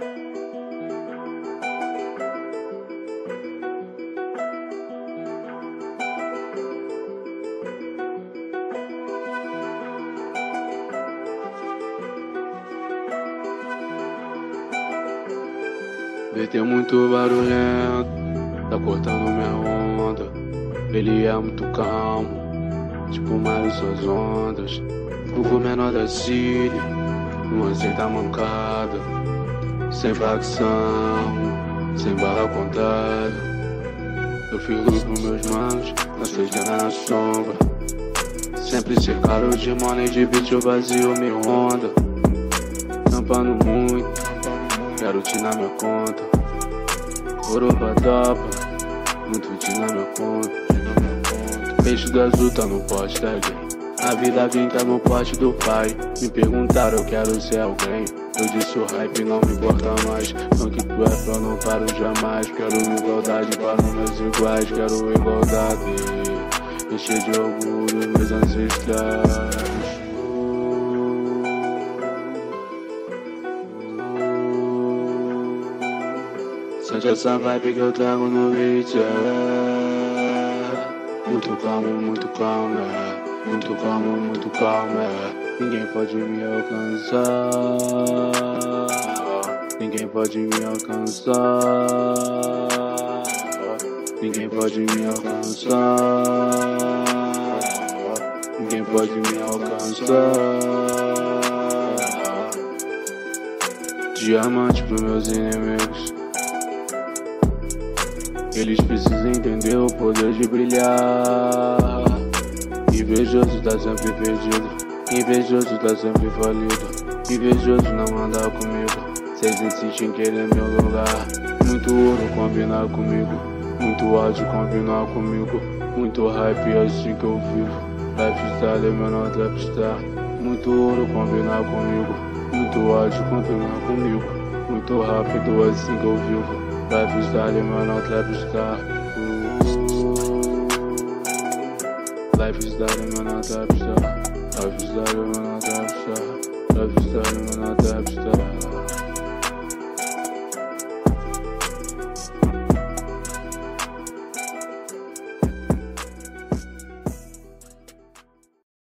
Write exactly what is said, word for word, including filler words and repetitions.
B T muito barulhento, tá cortando minha onda. Ele é muito calmo, tipo Mário suas ondas. Fogo menor da Síria, não aceita mancada. Sem facção, sem barra contada. Eu fiz luz nos meus manos, na seja na sombra. Sempre cercado de money, de beat eu vazio minha onda. Tampando muito, quero te na minha conta. Oropa dopa, muito te na minha conta. Peixe do azul tá no pote da gay. A vida vem tá no pote do pai. Me perguntaram, eu quero ser alguém. Eu disse o hype não me importa mais. Não que tu é eu não paro jamais. Quero igualdade para os meus iguais. Quero igualdade, encher de orgulho meus ancestrais. Sente essa vibe que eu trago no beat, é. Muito calmo, muito calmo, é. Muito calmo, muito calmo, é. Ninguém pode me alcançar. Ninguém pode me alcançar. Ninguém pode me alcançar. Ninguém pode me alcançar. Diamante pros meus inimigos. Eles precisam entender o poder de brilhar. Invejoso tá sempre perdido. Invejoso tá sempre falido. Invejoso não anda comigo. Cês insistem em querer meu lugar. Muito ouro combinar comigo. Muito ódio combinar comigo. Muito hype assim que eu vivo. Lifestyle é menor trapstar. Muito ouro combinar comigo. Muito ódio combinar comigo. Muito rápido assim que eu vivo. Lifestyle é menor trapstar. Lifestyle é menor trapstar. Lifestyle é menor trapstar. Lifestyle é menor trapstar.